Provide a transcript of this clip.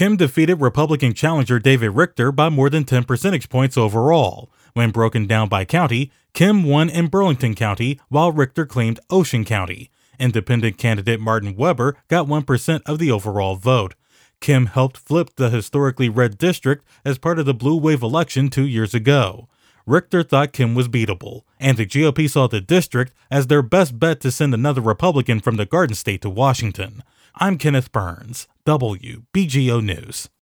Kim defeated Republican challenger David Richter by more than 10 percentage points overall. When broken down by county, Kim won in Burlington County, while Richter claimed Ocean County. Independent candidate Martin Weber got 1% of the overall vote. Kim helped flip the historically red district as part of the blue wave election 2 years ago. Richter thought Kim was beatable, and the GOP saw the district as their best bet to send another Republican from the Garden State to Washington. I'm Kenneth Burns, WBGO News.